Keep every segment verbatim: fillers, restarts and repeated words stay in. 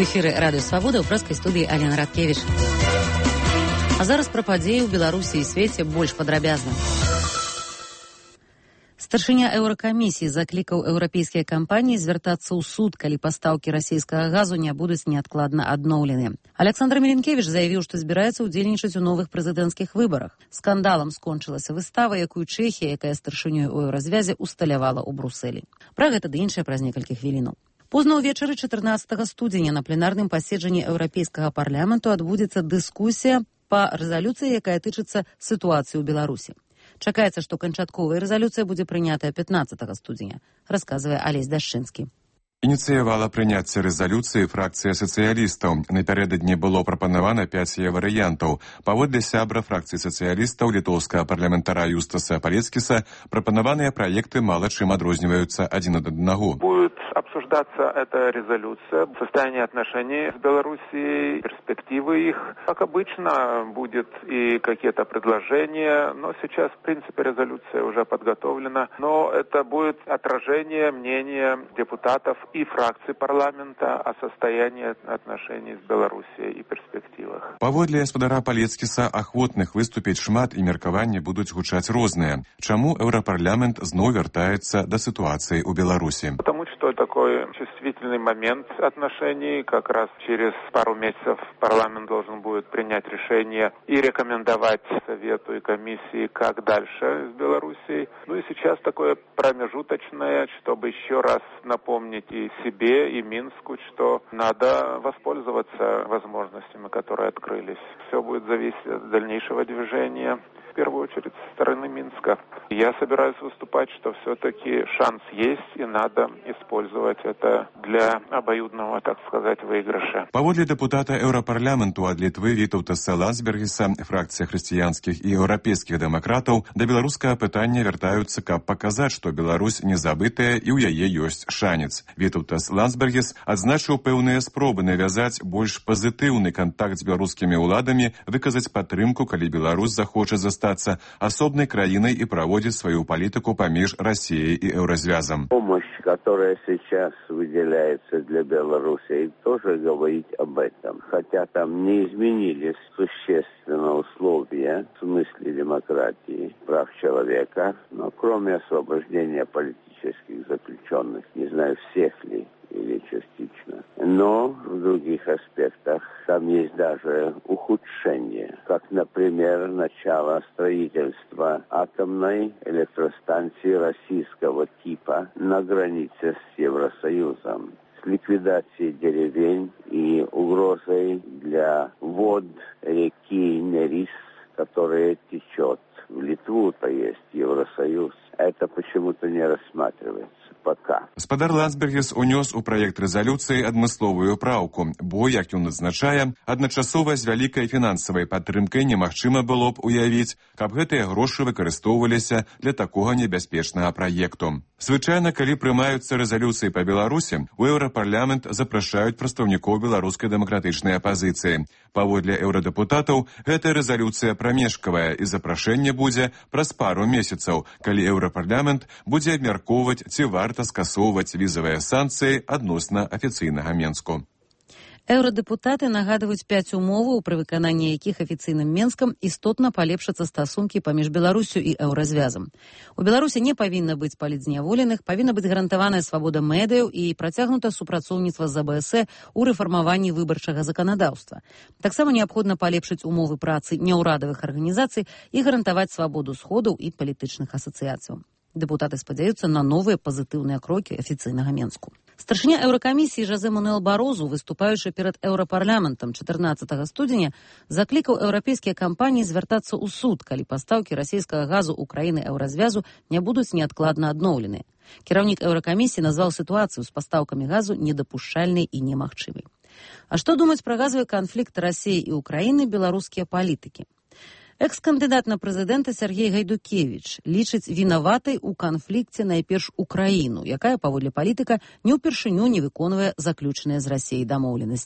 эфіры радыё Свабода, ў прэскай студыі Алена Радкевіч. А зараз пра падзеі ў Беларусі і свеце больш падрабязна. Старшыня еўракамісіі заклікаў еўрапейскія кампаніі звяртацца ў суд, калі пастаўкі расійскага газу не будуць неадкладна адноўлены. Александр Меленкевіч заявіў, што збіраецца ўдзельнічаць у новых прэзідэнцкіх выбарах. Скандалам скончылася выстава, якую Чэхія, якая старшынёй у еўразвязе, усталявала ў Брусэлі. Пра гэта ды іншае праз некалькі хвілінаў. Позна ўвечары чатырнаццатага студзеня на пленарным паседжанні еўрапейскага парламенту адбудзецца дыскусія па рэзалюцыі, якая тычыцца сітуацыі ў Беларусі. Чакаецца, што канчатковая рэзалюцыя будзе прынятая пятнаццатага студзеня, расказвае Алесь Дашчынскі. Ініцыявала прыняцце рэзалюцыі фракцыя сацыялістаў. Напярэдадні было прапанавана пяць яе варыянтаў. Паводле сябра фракцыі сацыялістаў літоўскага парламентара Юстаса Палецкіса прапанаваныя праекты мала чым адрозніваюцца адзін ад аднаго. Будет обсуждаться эта резолюция, состояние отношений с Белоруссией, перспективы их. Как обычно, будет и какие-то предложения, но сейчас, в принципе, резолюция уже подготовлена. Но это будет отражение мнения депутатов и фракций парламента о состоянии отношений с Белоруссией и перспективах. Паводле гаспадара Палецкіса, ахвотных выступіць шмат і меркаванні будуць гучаць розныя. Чаму еўрапарламент зноў вяртаецца да сітуацыі ў Беларусі? Потому что такой чувствительный момент отношений, как раз через пару месяцев парламент должен будет принять решение и рекомендовать Совету и комиссии, как дальше с Белоруссией. Ну и сейчас такое промежуточное, чтобы еще раз напомнить и себе, и Минску, что надо воспользоваться возможностями, которые открылись. Все будет зависеть от дальнейшего движения, в первую очередь со стороны Минска. Я собираюсь выступать, что все-таки шанс есть, и надо использовать это для обоюдного, так сказать, выигрыша. Паводле депутата еўрапарламенту ад Літвы Вітаўтаса Лансбергіса, фракцыя хрысціянскіх і еўрапейскіх дэмакратаў да беларускага пытання вяртаюцца, каб паказаць, што Беларусь не забытая і ў яе ёсць шанец. Вітаўтас Лансбергіс адзначыў пэўныя спробы навязаць больш пазітыўны кантакт з беларускімі ўладамі, выказаць падтрымку, калі Беларусь захоча застацца асобнай краінай і праводзіць сваю палітыку паміж Россией и Еврозвязом. Помощь, которая сейчас выделяется для Беларуси, тоже говорит об этом. Хотя там не изменились существенно условия в смысле демократии, прав человека, но кроме освобождения политических заключенных, не знаю, всех ли или частично. Но в других аспектах там есть даже ухудшение, как, например, начало строительства атомной электростанции российского типа на границе с Евросоюзом, с ликвидацией деревень и угрозой для вод реки Нерис, которая течет в Литву, то есть Евросоюз. Это почему-то не рассматривается пока. Гаспадар Лансбергіс унёс у праект рэзалюцыі адмысловую праўку, бо, як ён адзначае, адначасова з вялікай фінансавай падтрымкай немагчыма было б уявіць, каб гэтыя грошы выкарыстоўваліся для такога небяспечнага праекту. Звычайна, калі прымаюцца рэзалюцыі па Беларусі, у еўрапарламент запрашаюць прадстаўнікоў беларускай дэмакратычнай апазіцыі. Паводле еўрадэпутатаў, гэтая рэзалюцыя прамежкавая і запрашэнне будзе праз пару месяцаў, калі еўрапарламент будзе абмяркоўваць, ці варта скасоўваць візавыя санкцыі адносна афіцыйнага Менску. Еўрадэпутаты нагадваюць пяць умоваў, пры выкананні якіх афіцыйным Менскам істотна палепшацца стасункі паміж Беларусю і еўразвязам. У Беларусі не павінна быць палітзняволеных, павінна быць гарантаваная свабода медыяў і працягнута супрацоўніцтва з АБС у рэфармаванні выбарчага заканадаўства. Таксама неабходна палепшыць умовы працы няўрадавых арганізацый і гарантаваць свабоду сходаў і палітычных асацыяцыяў. Дэпутаты спадзяюцца на новыя пазітыўныя крокі афіцыйнага Менску. Старшыня еўракамісіі Жозе Мануэл Барозу, выступаючы перад еўрапарламентам чатырнаццатага студзеня, заклікаў еўрапейскія кампаніі звяртацца ў суд, калі пастаўкі расійскага газу ў краіны еўразвязу не будуць неадкладна адноўлены. Кіраўнік еўракамісіі назваў сітуацыю з пастаўкамі газу недапушчальнай і немагчымай. А што думаць пра газавы канфлікт Расіі і Украіны беларускія палітыкі? Экс-кандыдат на прэзідэнта Сергей Гайдукевіч лічыць вінаватай у канфлікце найперш Украіну, якая, паводле палітыка, не ўпершыню не выконвае заключаныя з Расіяй дамоўленасці.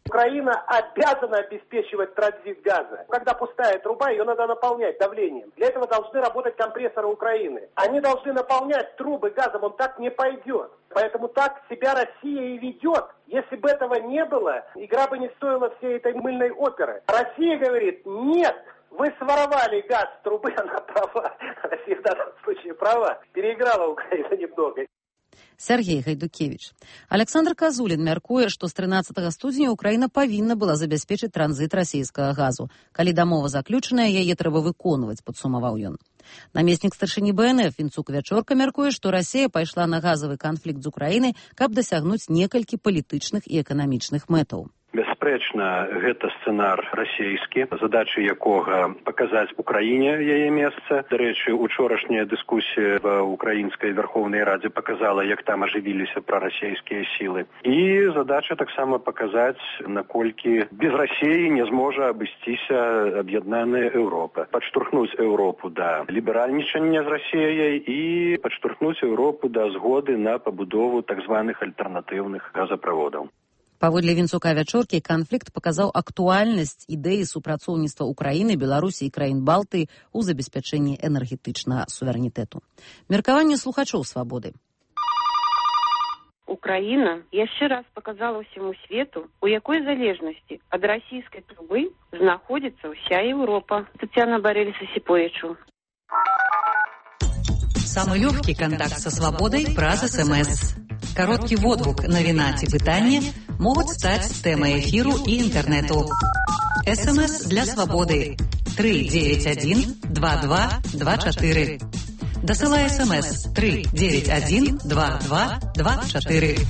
Украина обязана обеспечивать транзит газа. Когда пустая труба, ее надо наполнять давлением. Для этого должны работать компрессоры Украины. Они должны наполнять трубы газом, он так не пойдет. Поэтому так себя Россия и ведет. Если бы этого не было, игра бы не стоила всей этой мыльной оперы. Россия говорит, нет, вы своровали газ с трубы, она права. Россия в данном случае права. Переиграла Украину немного. Сергей Гайдукевич. Александр Казулін мяркуе, што з трынаццатага студзеня Украіна павінна была забяспечыць транзіт расійскага газу. Калі дамова заключаная, яе трэба выконваць, падсумаваў ён. Намеснік старшыні бэ эн эф Вінцук Вячорка мяркуе, што Расія пайшла на газавы канфлікт з Украінай, каб дасягнуць некалькі палітычных і эканамічных мэтаў. Бясспрэчна, гэта сцэнар расійскі, задача якога паказаць Украіне яе месца. Дарэчы, учорашняя дыскусія в украінскай Верховнай Радзе паказала, як там ажывіліся прарасійскія сілы. І задача таксама паказаць, наколькі без Расіі не зможа абысціся аб'яднаная Еўропа. Падштурхнуць Еўропу да ліберальнічання з Расіяй і падштурхнуць Еўропу да згоды на пабудову так званых альтэрнатыўных газаправодаў. Паводле Вінцука Вячоркі, канфлікт паказаў актуальнасць ідэі супрацоўніцтва Украіны, Беларусі і краін Балтыі ў забеспячэнні энергетычнага суверэнітэту. Меркаванне слухачоў «Свабоды». Украина яшчэ раз показала всему свету, у якой залежности от российской трубы знаходится вся Европа. Татьяна Борелиса-Сиповичу. Самый легкий контакт со свободой праз СМС. Короткий водгук, навіна ці пытанне могуць стаць тэмай эфіру і інтэрнэту. СМС для свабоды три девять один два два два четыре. Дасылай СМС три девять один два два два четыре.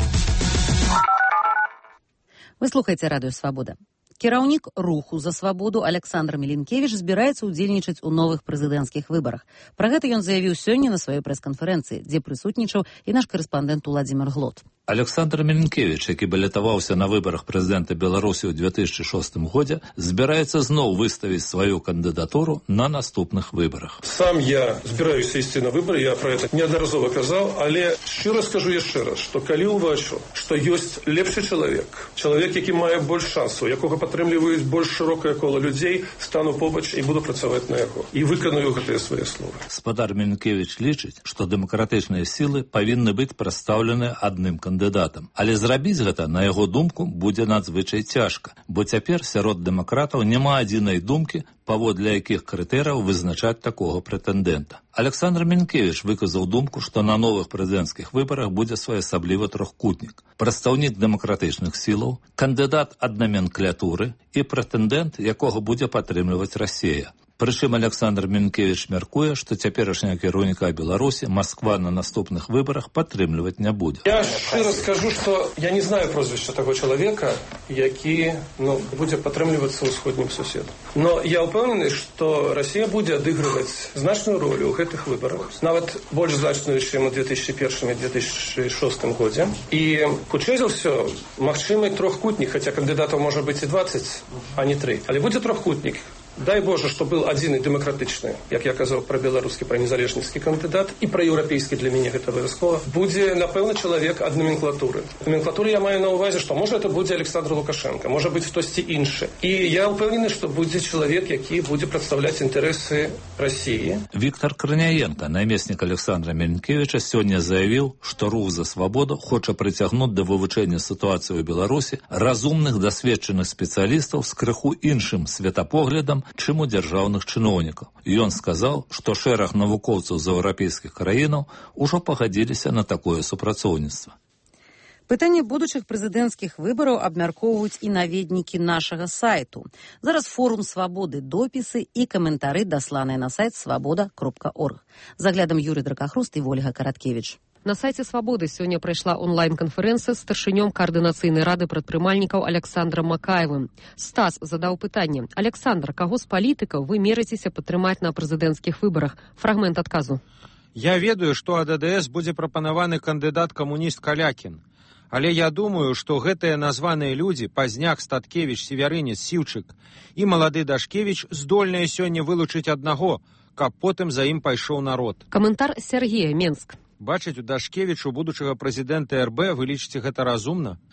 Вы слухаеце радыё «Свабода». Кіраўнік руху за свабоду Александр Мілінкевіч збіраецца ўдзельнічаць у новых прэзідэнцкіх выбарах. Пра гэта ён заявіў сёння на сваёй прэс-канферэнцыі, дзе прысутнічаў і наш карэспандэнт Уладзімір Глот. Александр Мілінкевіч, які балятаваўся на выбарах прэзідэнта Беларусі ў две тысячы шостым годзе, збіраецца зноў выставіць сваю кандыдатуру на наступных выбарах. Сам я збіраюся ісці на выбары, я пра гэта неаднаразова казаў, але шчыра скажу яшчэ раз, што калі ўбачу, што ёсць лепшы чалавек, чалавек, які мае больш шансаў, якога падтрымліваюць больш шырокае кола людзей, стану побач і буду працаваць на яго. І выканую гэтыя свае словы. Спадар Мілінкевіч лічыць, што дэмакратычныя сілы павінны быць прадстаўлены адным кандыдатам. Але зрабіць гэта, на яго думку, будзе надзвычай цяжка, бо цяпер сярод дэмакратаў няма адзінай думкі, паводле якіх крытэрыяў вызначаць такога прэтэндэнта. Александр Мілінкевіч выказаў думку, што на новых прэзідэнцкіх выбарах будзе своеасаблівы трохкутнік. Прадстаўнік дэмакратычных сілаў, кандыдат ад наменклатуры і прэтэндэнт, якога будзе падтрымліваць Расія. Прычым Александр Мілінкевіч мяркуе, што цяперашняга кіраўніка Беларусі Масква на наступных выбарах падтрымліваць не будзе. Я шчыра скажу, што я не знаю прозвішча таго чалавека, які ну, будзе падтрымлівацца ўсходнім суседам. Но я ўпэўнены, што Расія будзе адыгрываць значную ролю ў гэтых выбарах, нават больш значную, чым у две тысячи первом і две тысячи шостым годзе. І хутчэй за ўсё, магчымы трохкутнік, хаця кандыдатаў можа быць і двадцать, а не три. Але будзе трохкутнік. Дай Боже, што был адзін і дэмакратычны, як я казаў пра беларускі, пра незалежніцкі кандыдат, і пра еўрапейскі для мяне гэта абавязкова. Будзе, напэўна, чалавек ад номенклатуры. Номенклатуры я маю на ўвазе, што можа это будзе Александр Лукашенко, можа быць хтосьці іншы. І я ўпэўнены, што будзе чалавек, які будзе прадстаўляць інтарэсы Расіі. Віктор Крыняенко, намеснік Александра Мілінкевіча, сёння заявіў, што рух за свабоду хоча прыцягнуць да вывучэння сітуацыі ў Беларусі разумных дасведчаных спецыялістаў з крыху іншым светапоглядам, чым у дзяржаўных чыноўнікаў. Ён сказаў, што шэраг навукоўцаў з еўрапейскіх краінаў ужо пагадзіліся на такое супрацоўніцтва. Пытанне будучых прэзідэнцкіх выбараў абмяркоўваюць і наведнікі нашага сайту. Зараз форум свабоды, допісы і каментары дасланыя на сайт свабода кропка орг. Заглядам Юрий Дракахруст і Ольга Караткевіч. На сайце «Свабоды» сёння прайшла онлайн-канферэнцыя з старшынём каардынацыйнай рады прадпрымальнікаў Александрам Макаевым. Стас задаў пытанне. Александр, каго з палітыкаў вы мерыцеся падтрымаць на прэзідэнцкіх выбарах? Фрагмент адказу. Я ведаю, што ад а дэ эс будзе прапанаваны кандыдат камуніст Калякін. Але я думаю, што гэтыя названыя людзі, Пазняк, Статкевіч, Северынец, Сіўчык і малады Дашкевіч здольныя сёння вылучыць аднаго, каб потым за ім пайшоў народ. Каментар Сергея, Менск. Бачыць у Дашкевічу будучага прэзідэнта эр бэ, вы лічыце гэта разумна?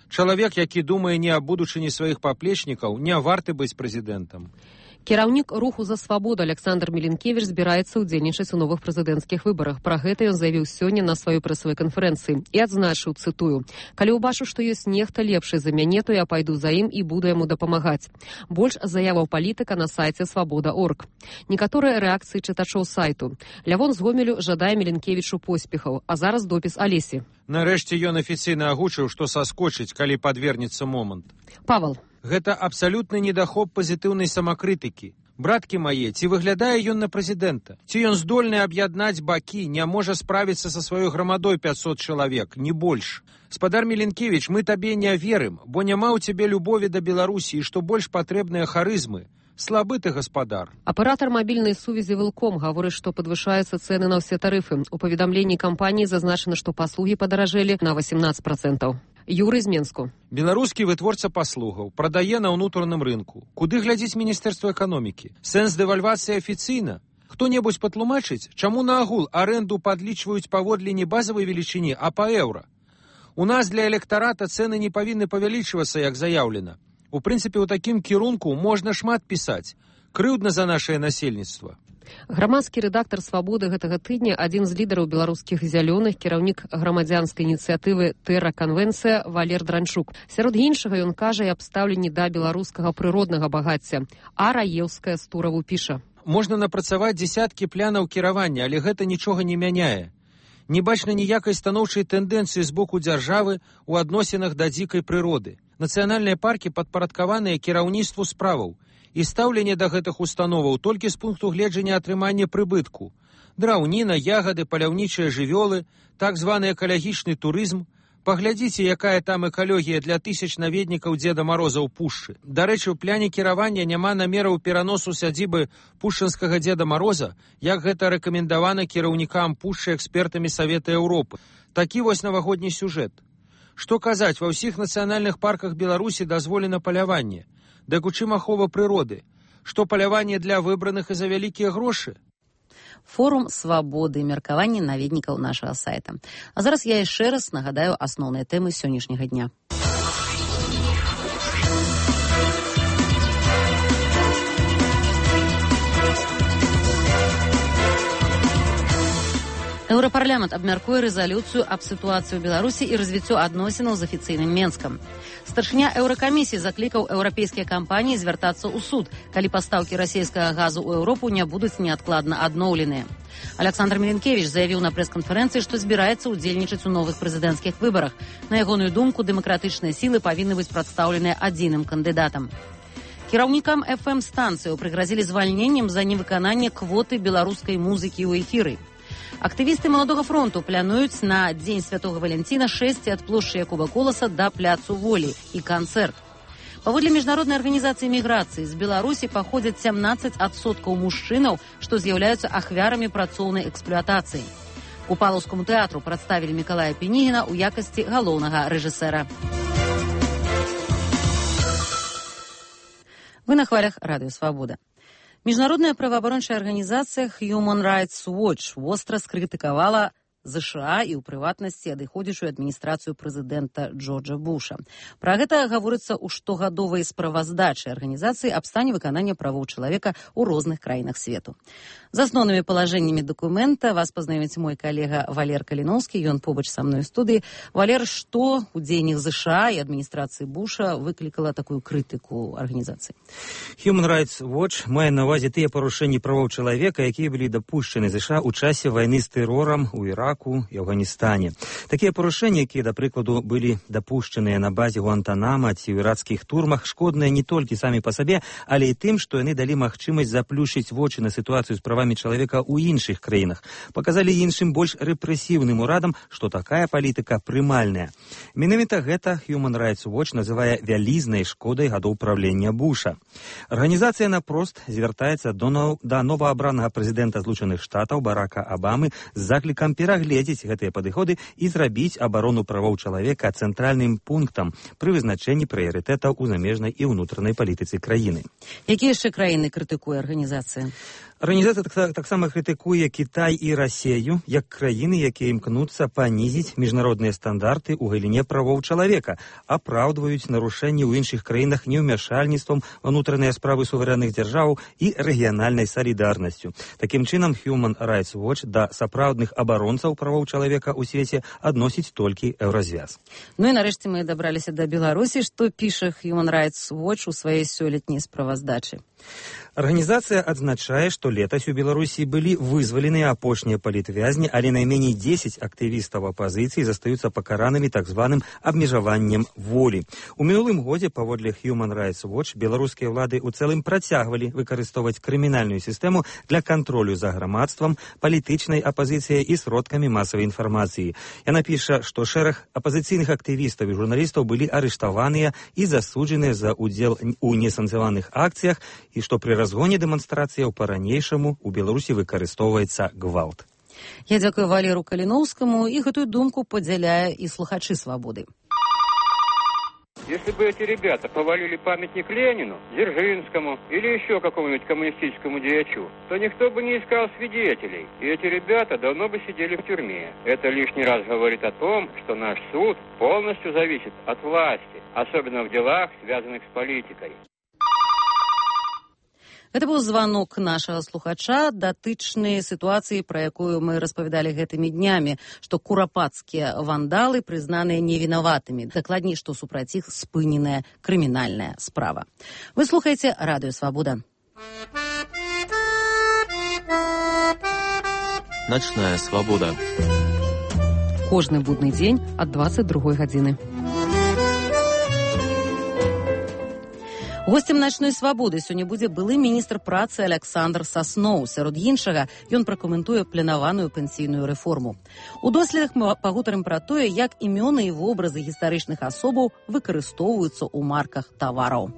Чалавек, які думае не аб будучыні сваіх паплечнікаў, не варты быць прэзідэнтам. Кіраўнік руху за свабоду Александр Меленкевич збіраецца ўдзельнічаць у новых прэзідэнцкіх выбарах. Пра гэта ён заявіў сёння на сваёй прэсавай канферэнцыі і адзначыў, цытую: «Калі ўбачу, што ёсць нехта лепшы за мяне, то я пайду за ім і буду яму дапамагаць». Больш заяваў палітыка на сайце свабода точка орг. Некаторыя рэакцыі чытачоў сайту. Лявон з Гомелю жадае Меленкевічу поспехаў, а зараз допіс Алесі. Нарэшце ён афіцыйна агучыў, што саскочыць, калі падвернецца момант. Павал. Гэта абсалютны недахоп пазітыўнай самакрытыкі. Браткі мае, ці выглядае ён на прэзідэнта? Ці ён здольны аб'яднаць бакі, не можа справіцца са сваёй грамадой пятьсот чалавек, не больш? Спадар Меленкевич, мы табе не верым, бо няма ў цябе любові да Беларусі, і што больш патрэбныя харызмы. Слабы ты, гаспадар. Аператор мабільнай сувязі Вилком гаворыць, што падвышаюцца цэны на ўсе тарыфы. У паведамленні кампаніі зазначана, што паслугі падаражэлі на восемнадцать процентов. Юрый з Менску. Беларускі вытворца паслугаў прадае на ўнутраным рынку. Куды глядзіць Міністэрства эканомікі? Сэнс дэвальвацыі афіцыйна? Хто-небудзь патлумачыць, чаму на агул арэнду падлічваюць паводле не базавай велічыні, а па еўра? У нас для электарата цэны не павінны павялічвацца, як заяўлена. У прынцыпе, у такім кірунку можна шмат пісаць. Крыўдна за нашае насельніцтва. Грамадскі рэдактар «Свабоды» гэтага тыдня, адзін з лідараў беларускіх зялёных, кіраўнік грамадзянскай ініцыятывы «Тэра Канвенцыя» Валер Дранчук. Сярод іншага ён кажа і аб стаўленні да беларускага прыроднага багацця. А Раеўская з Тураву піша. Можна напрацаваць дзесяткі плянаў кіравання, але гэта нічога не мяняе. Не бачна ніякай станоўчай тэндэнцыі з боку дзяржавы ў адносінах да дзікай прыроды. Нацыянальныя паркі падпарадкаваныя кіраўніцтву справаў, і стаўленне да гэтых установаў толькі з пункту гледжання атрымання прыбытку. Драўніна, ягады, паляўнічыя жывёлы, так званы экалагічны турызм. Паглядзіце, якая там экалогія для тысяч наведнікаў Дзеда Мароза ў пушчы. Дарэчы, у пляне кіравання няма намераў пераносу сядзібы пушчынскага Дзеда Мароза, як гэта рэкамендавана кіраўнікам пушчы экспертамі Савета Еўропы. Такі вось навагодні сюжэт. Што казаць, ва ўсіх нацыянальных парках Беларусі дазволена паляванне. Дык у чым ахова прыроды? Што паляванне для выбраных і за вялікія грошы? Форум свабоды, меркаванне наведнікаў нашага сайта. А зараз я яшчэ раз нагадаю асноўныя тэмы сённяшняга дня. Еўрапарламент абмяркуе рэзалюцыю аб сітуацыі ў Беларусі і развіццё адносінаў з афіцыйным Менскам. Старшыня еўракамісіі заклікаў еўрапейскія кампаніі звяртацца ў суд, калі пастаўкі расійскага газу ў Еўропу не будуць неадкладна адноўленыя. Александр Меленкевич заявіў на прэс-канферэнцыі, што збіраецца ўдзельнічаць у новых прэзідэнцкіх выбарах. На ягоную думку, дэмакратычныя сілы павінны быць прадстаўленыя адзіным кандыдатам. Кіраўнікам эф эм-станцыяў прыгразілі звальненнем за невыкананне квоты беларускай музыкі ў эфіры. Актывісты Маладога фронту плануюць на Дзень Святога Валянціна шэсці ад плошчы Якуба Коласа да пляцу Волі і канцэрт. Паводле міжнароднай арганізацыі міграцыі з Беларусі паходзяць сямнаццаць адсоткаў мужчынаў, што з'яўляюцца ахвярамі працоўнай эксплуатацыі. Купалаўскаму тэатру прадставілі Мікалая Пенігіна ў якасці галоўнага рэжысэра. Вы на хвалях Радыё Свабода. Міжнародная праваабарончая арганізацыя Human Rights Watch востра скрытыкавала ЗША і ў прыватнасці адыходзячую адміністрацыю прэзідэнта Джорджа Буша. Пра гэта гаворыцца ў штогадовай справаздачы арганізацыі аб стане выканання правоў чалавека ў розных краінах свету. З асноўнымі палажэннямі дакумента вас пазнаёміць мой калега Валер Каліноўскі, ён побач са мной у студыі. Валер, што ў дзеяннях ЗША і адміністрацыі Буша выклікала такую крытыку арганізацыі? Human Rights Watch мае на ўвазе тыя парушэнні правоў чалавека, якія былі дапушчаны ЗША ў часе вайны з тэрорам у Іраку і Афганістане. Такія парушэнні, якія, да прыкладу, былі дапушчаныя на базе Гуантанама ці ў ірацкіх турмах, шкодныя не толькі самі па сабе, але і тым, што яны далі магчымасць заплюшыць вочы на сітуацыю з правамі чалавека ў іншых краінах. Паказалі іншым больш рэпрэсіўным урадам, што такая палітыка прымальная. Менавіта гэта Human Rights Watch называе вялізнай шкодай гадоў правлення Буша. Арганізацыя напрост звяртаецца до, нов... да новаабранага прэзідэнта Злучаных Штатаў Барака Абамы з заклікам перагледзець гэтыя падыходы і зрабіць абарону правоў чалавека цэнтральным пунктам пры вызначэнні прыярытэтаў у замежнай і ўнутранай палітыцы краіны. Якія яшчэ краіны крытыкуе арганізацыя? Арганізацыя так, таксама крытыкуе Кітай і Расею як краіны, якія імкнуцца панізіць міжнародныя стандарты ў галіне правоў чалавека, апраўдваюць нарушэнні ў іншых краінах неўмяшальніцтвам унутраныя справы суверэнных дзяржаў і рэгіянальнай салідарнасцю. Такім чынам, Human Rights Watch да сапраўдных абаронцаў правоў чалавека ў свеце адносіць толькі Еўразвяз. Ну і нарэшце мы дабраліся да Беларусі, што піша Human Rights Watch у сваёй сёлетняй справаздачы. Арганізацыя адзначае, што летась у Беларусі былі вызваленыя апошнія палітвязні, але найменей дзесяць актывістаў апазіцыі застаюцца пакаранымі так званым абмежаваннем волі. У мінулым годзе, паводле Human Rights Watch, беларускія ўлады ў цэлым працягвалі выкарыстоўваць крымінальную сістэму для кантролю за грамадствам, палітычнай апазіцыяй і сродкамі масавай інфармацыі. Яна піша, што шэраг апазіцыйных актывістаў і журналістаў былі арыштаваныя і засуджаныя за ўдзел у несанкцыяваных акцыях, і што пры разгоне дэманстрацыяў па-ранейшаму у Беларусі выкарыстоўваецца гвалт. Я дзякую Валеру Каліноўскаму, і гэтую думку падзяляе і слухачы «Свабоды». Если бы эти ребята повалили памятник Ленину, Дзержинскому или еще какому-нибудь коммунистическому деячу, то никто бы не искал свидетелей, и эти ребята давно бы сидели в тюрьме. Это лишний раз говорит о том, что наш суд полностью зависит от власти, особенно в делах, связанных с политикой. Гэта быў званок нашага слухача, датычны сітуацыі, пра якую мы распавядалі гэтымі днямі, што курапацкія вандалы прызнаныя невінаватымі. Дакладней, што супраць іх спыненая крымінальная справа. Вы слухаеце Радыё Свабода. Начная свабода. Кожны будны дзень ад дваццаць другой гадзіны. Гостем «Начной свабоды» сёння будзе былы міністр працы Александр Сасноў. Сярод іншага, ён пракаментуе планаваную пенсійную рэформу. У доследах мы пагутарым пра тое, як імёны і вобразы гістарычных асобаў выкарыстоўваюцца ў марках тавараў.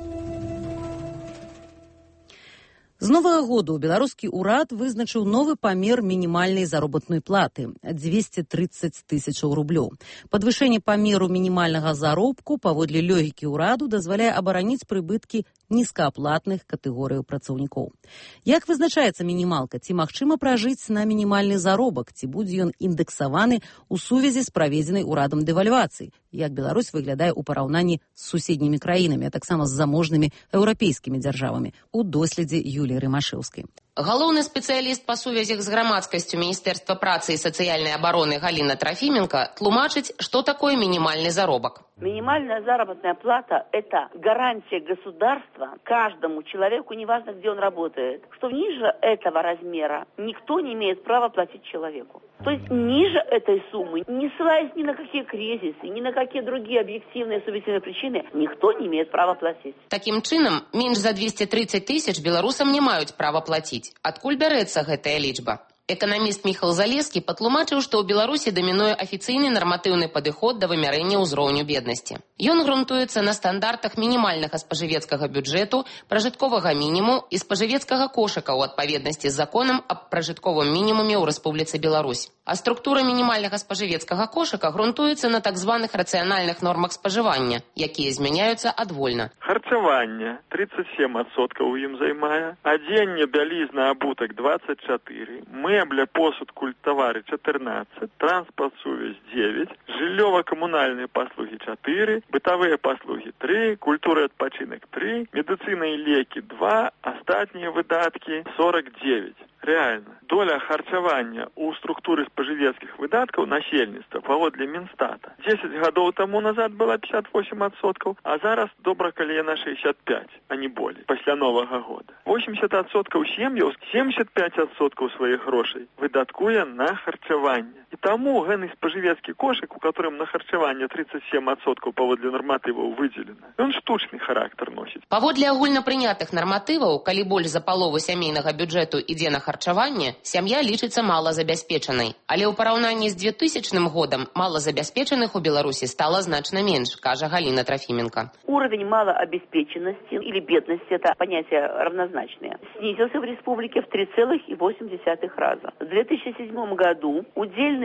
З новага году беларускі ўрад вызначыў новы памер мінімальнай заробатнай платы – дзвесце трыццаць тысячаў рублёў. Падвышэнне памеру мінімальнага заробку паводле логікі ўраду дазваляе абараніць прыбыткі нізкааплатных катэгорый працаўнікоў. Як вызначаецца мінімалка? Ці магчыма пражыць на мінімальны заробак? Ці будзе ён індэксаваны ў сувязі з праведзенай урадам дэвальвацыі? Як Беларусь выглядае ў параўнанні з суседнімі краінамі, а таксама з заможнымі еўрапейскімі дзяржавамі у доследзе Юліі Рымашэўскай. Галоўны спецыяліст па сувязях з грамадскасцю Міністэрства працы і сацыяльнай абароны Галина Трофименко тлумачыць, што такое мінімальны заробак. Минимальная заработная плата – это гарантия государства каждому человеку, неважно, где он работает, что ниже этого размера никто не имеет права платить человеку. То есть ниже этой суммы, не ссылаясь ни на какие кризисы, ни на какие другие объективные субъективные причины, никто не имеет права платить. Таким чынам, менш за двести тридцать тысяч беларусам не маюць права платіць. Адкуль бярэцца гэтая лічба? Эканаміст Міхал Залескі патлумачыў, што ў Беларусі дамінуе афіцыйны нарматыўны падыход да вымярэння ўзроўню беднасці. Ён грунтуецца на стандартах мінімальнага спажывецкага бюджэту, пражытковага мінімуму і спажывецкага кошыка ў адпаведнасці з законам аб пражытковым мінімуме ў Рэспубліцы Беларусь. А структура мінімальнага спажывецкага кошыка грунтуецца на так званых рацыянальных нормах спажывання, якія змяняюцца адвольна. Харчаванне тридцать семь адсоткаў у ім займае, адзенне, бялізна, абутак двадцать четыре, мэбля, посуд, культавары чатырнаццаць, транспорт, сувязь девять, жыллёва-камунальныя паслугі четыре, бытавыя паслугі три, культура і адпачынак три, медыцына і лекі два, астатнія выдаткі сорок девять. Реально, доля харчавання ў структуры спажывецкіх выдаткаў насельніцтва паводле Мінстата десять гадоў таму назад была пятьдесят восемь адсоткаў, а зараз добра калі яна шестьдесят пять, а не болей, пасля Новага года. восемьдесят адсоткаў сем'яў, семьдесят пять адсоткаў сваіх грошай выдаткуе на харчаванне. І таму гэны спажывецкі кошык, у которым на харчаванне тридцать семь адсоткаў паводле нарматываў выдзелена, ён штучны характар носіць. Паводле агульнапрынятых нарматываў, калі больш за палову сямейнага бюджэту ідзе на харчаванне, сям'я лічыцца малазабяспечанай. Але ў параўнанні з двухтысячным годам малазабяспечаных у Беларусі стала значна менш, кажа Галина Трофименко. Уровень малообеспеченности или бедности, это понятия равнозначные, снизился в республике в три целых восемь десятых раза. В две тысячи седьмом году удельный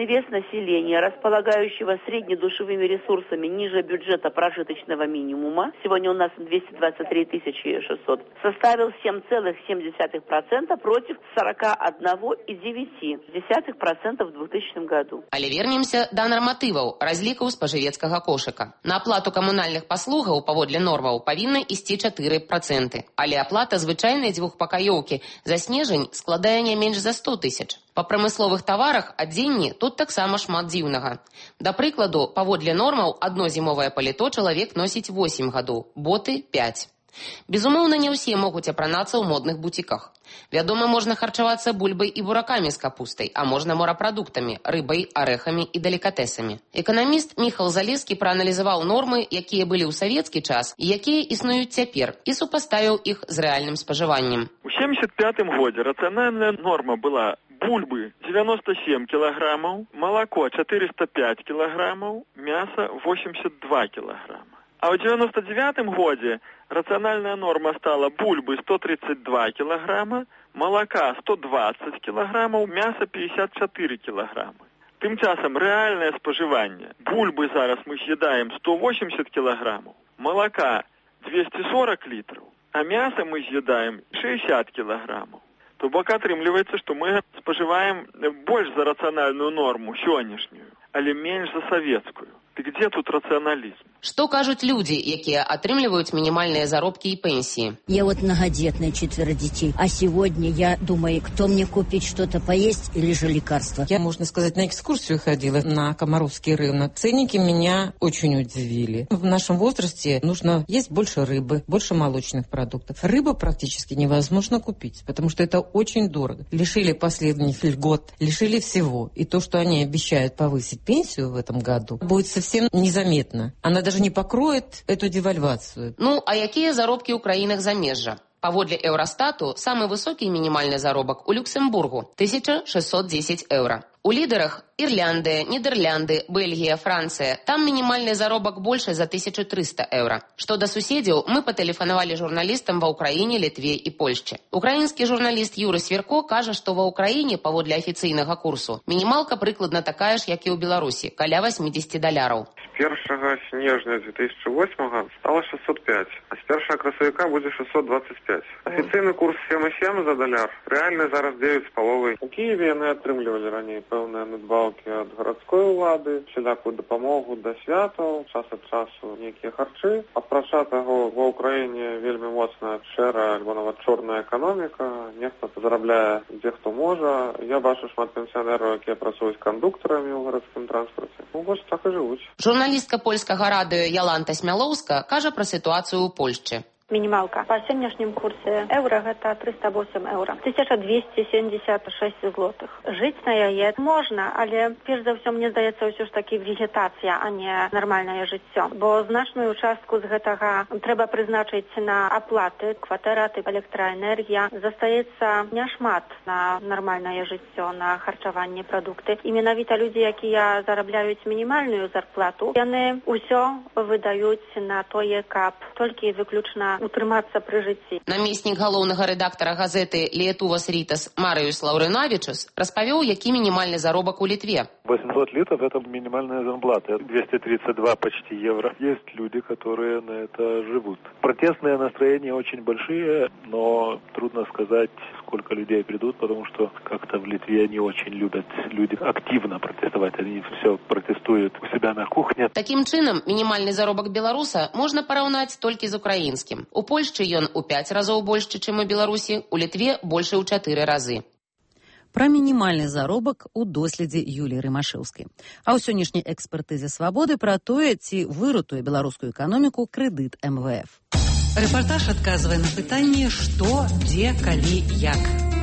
Численный вес населения, располагающего среднедушевыми ресурсами ниже бюджета прожиточного минимума, сегодня у нас двести двадцать три тысячи шестьсот, составил семь целых семь десятых процента против сорок один целых девять десятых процента в двухтысячном году. Але вернемся да нарматываў разлікаў спажывецкага кошыка. На аплату камунальных паслугаў паводле нормаў павінна ісці чатыры працэнты, але аплата звычайнай дзвюхпакаёўкі за снежань складае не менш за сто тысяч. Па прамысловых таварах адзенні тут таксама шмат дзіўнага. Да прыкладу, паводле нормаў адно зімовае паліто чалавек носіць восем гадоў, боты пяць. Безумоўна, не ўсе могуць апранацца ў модных буціках. Вядома, можна харчавацца бульбай і буракамі з капустай, а можна морапрадуктамі, рыбай, арэхамі і далікатэсамі. Эканаміст Міхал Залескі прааналізаваў нормы, якія былі ў савецкі час і якія існуюць цяпер, і супаставіў іх з рэальным спажываннем. У семьдесят пятым годзе рацыянальная норма была бульбы девяносто семь килограммов, молоко четыреста пять килограммов, мясо восемьдесят два килограмма. А в девяносто девятом году рациональная норма стала бульбы сто тридцать два килограмма, молока сто двадцать килограммов, мяса пятьдесят четыре килограмма. Тым часам реальное споживание. Бульбы зараз мы съедаем сто восемьдесят килограммов, молока двести сорок литров, а мясо мы съедаем шестьдесят килограммов. То бок атрымліваецца, што мы спажываем больш за рацыянальную норму сённяшнюю, але менш за савецкую. Ты где тут рационализм? Что кажут люди, якія атрымліваюць минимальные заробки и пенсии? Я вот многодетная, четверо детей. А сегодня я думаю, кто мне купить что-то поесть или же лекарства? Я, можно сказать, на экскурсию ходила на Комаровский рынок. Ценники меня очень удивили. В нашем возрасте нужно есть больше рыбы, больше молочных продуктов. Рыбу практически невозможно купить, потому что это очень дорого. Лишили последних льгот, лишили всего. И то, что они обещают повысить пенсию в этом году, будет совсем незаметно. Она даже не покроет эту девальвацию. Ну, а якія заробкі ў краінах замежжа? Паводле Еўрастату, самы высокі мінімальны заробак у Люксембургу – тысяча шестьсот десять евро. У лидерах Ирландия, Нидерланды, Бельгия, Франция. Там минимальный заробок больше за тысячу триста евро. Что до суседзяў, мы патэлефанавалі журналістам ва Украине, Литве и Польшчы. Украинский журналист Юры Сверко кажа, што ва Украине, паводле афіцыйнага курсу, минималка прыкладна такая ж, як і ў Беларусі, каля восемьдесят даляраў. С первого снежня две тысячи восьмого стало шестьсот пять, а с первого красавіка будет шестьсот двадцать пять. Официальный курс семь и семь за доляр, реальный зараз девять с половой. У Киеве яны атрымлівалі раней пэўныя надбаўкі ад гарадской улады, всялякую дапамогу да святаў, час ад часу нейкія харчы. Апрача таго, ва Ўкраіне вельмі моцная шэрая альбо нават чорная эканоміка, нехта зарабляе дзе хто можа. Я бачу шмат пенсіянераў, якія працуюць кандуктарамі ў гарадскім транспарце. Ну, вось так і жывуць. Журналістка польскага радыё Яланта Смялоўска кажа пра сітуацыю ў Польшчы. Минималка по сегодняшнем курсе евро это триста восемь евро. тысяча двести семьдесят шесть злотых. Жить на яе можно, але перш за все мне здаецца ўсё ж таки вегетацыя, а не нормальное жыццё. Бо значную частку з гэтага трэба прызначыць на аплаты, кватэра, электроэнергія. Застаецца няшмат на нормальное жыццё, на харчаванне, прадукты. І менавіта людзі, якія зарабляюць мінімальную зарплату, яны ўсё выдаюць на тое, каб толькі выключна утрымацца пры жыцці. Намеснік галоўнага рэдактара газеты Лиетувас Ритас Мариус Лаўрынавічус распавёў, які мінімальны заробак у Литве. восемьсот литров – это минимальная зарплата. двести тридцать два почти евро. Есть люди, которые на это живут. Протестные настроения очень большие, но трудно сказать, сколько людей придут, потому что как-то в Литве не очень любят люди активно протестовать. Они все протестуют у себя на кухне. Таким чынам, мінімальны заробак беларуса можна параўнаць толькі з украінскім. У Польшчы ён у пять разоў больш, чым у Беларусі, у Літве больше ў чатыры разы. Пра мінімальны заробак у доследзе Юліі Рымашэўскай. А ў сённяшняй экспертызе «Свабоды» пра тое, ці выратуе беларускую эканоміку крэдыт эм вэ эф. Рэпартаж адказвае на пытанне «Што, дзе, калі, як».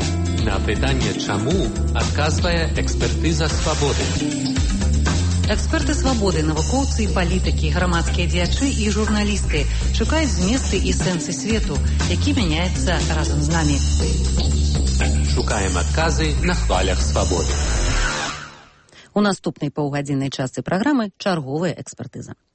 На пытанне «Чаму» адказвае экспертыза «Свабоды». Эксперты «Свабоды», навукоўцы і палітыкі, грамадскія дзеячы і журналісты шукаюць зместы і сэнсы свету, які мяняецца разам з намі. Шукаем адказы на хвалях свабоды. У наступнай паўгадзіннай частцы праграмы чарговая экспертыза.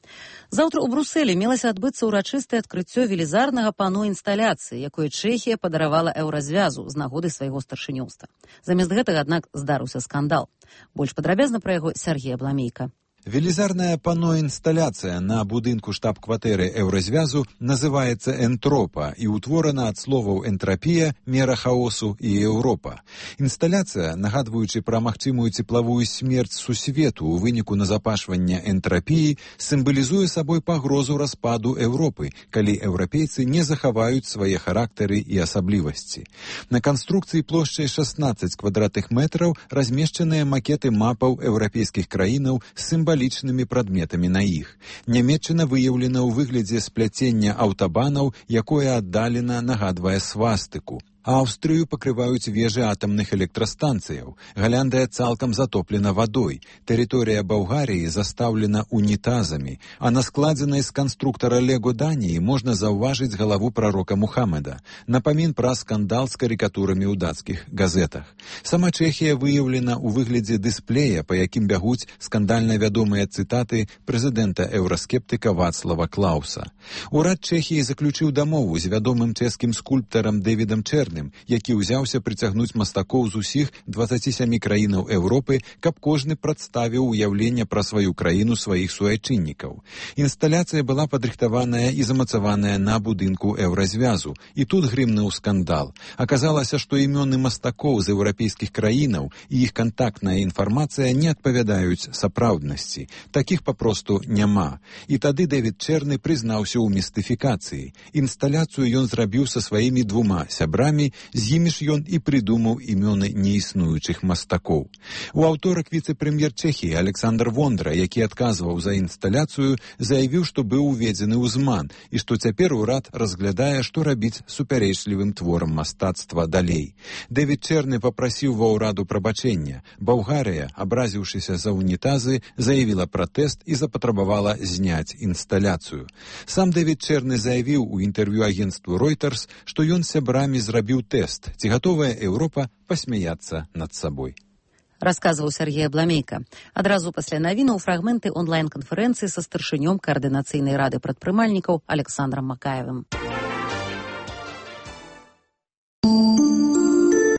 Заўтра ў Брусэлі мелася адбыцца ўрачыстае адкрыццё велізарнага пано інсталяцыі, якое Чэхія падаравала Еўразвязу з нагоды свайго старшынёўства. Замест гэтага, аднак, здарыўся скандал. Больш падрабязна пра яго Сергей Абламейка. Велізарная пано-інсталяцыя на будынку штаб-кватэры Еўразвязу называецца «Энтропа» і ўтворана ад словаў «энтрапія», «мера хаосу» і «Еўропа». Інсталяцыя, нагадваючы пра магчымую цеплавую смерць сусвету ў выніку назапашвання энтрапіі, сімвалізуе сабой пагрозу распаду Еўропы, калі еўрапейцы не захаваюць свае характары і асаблівасці. На канструкцыі плошчай шаснаццаць квадратных метраў размешчаныя макеты мапаў еўрапейскіх краінаў з сімвалізмам лічнымі прадметамі на іх. Нямецчына выяўлена ў выглядзе спляцення аўтабанаў, якое аддалена нагадвае свастыку. Аўстрыю пакрываюць вежы атамных электрастанцыяў. Галяндыя цалкам затоплена вадой. Тэрыторыя Балгарыі застаўлена унітазамі, а на складзенай з канструктара Лего Даніі можна заўважыць галаву прарока Мухаммеда. Напамін пра скандал з карыкатурамі ў дацкіх газетах. Сама Чэхія выяўлена ў выглядзе дысплея, па якім бягуць скандальна вядомыя цытаты прэзідэнта еўраскептыка Вацлава Клауса. Урад Чэхіі заключыў дамову з вядомым чэшскім скульптарам Дэвідам Чэрным, які ўзяўся прыцягнуць мастакоў з усіх дваццаці сямі краінаў Еўропы, каб кожны прадставіў уяўленне пра сваю краіну сваіх суайчыннікаў. Інсталяцыя была падрыхтаваная і замацаваная на будынку Еўразвязу, і тут грымнуў скандал. Аказалася, што імёны мастакоў з еўрапейскіх краінаў і іх кантактная інфармацыя не адпавядаюць сапраўднасці. Такіх папросту няма. І тады Дэвід Чэрны прызнаўся ў містыфікацыі. Інсталяцыю ён зрабіў са сваімі двума сябрамі, з імі ж ён і прыдумаў імёны неіснуючых мастакоў. У аўторак віцэ-прэм'ер Чэхіі Александр Вондра, які адказваў за інсталяцыю, заявіў, што быў уведзены ўзман і што цяпер урад разглядае, што рабіць супярэчлівым творам мастацтва далей. Дэвід Чэрны папрасіў ва ўраду прабачэння. Балгарыя, абразіўшыся за унітазы, заявіла пратэст і запатрабавала зняць інсталяцыю. Сам Дэвід Чэрны заявіў у інтэрв'ю агенцтву Reuters, што ён сябрамі зрабіў тэст, ці гатовая Еўропа пасмяяцца над сабой. Расказваў Сергей Абламейка. Адразу пасля навінаў фрагменты онлайн-канферэнцыі са старшынём каардынацыйнай рады прадпрымальнікаў Александрам Макаевым.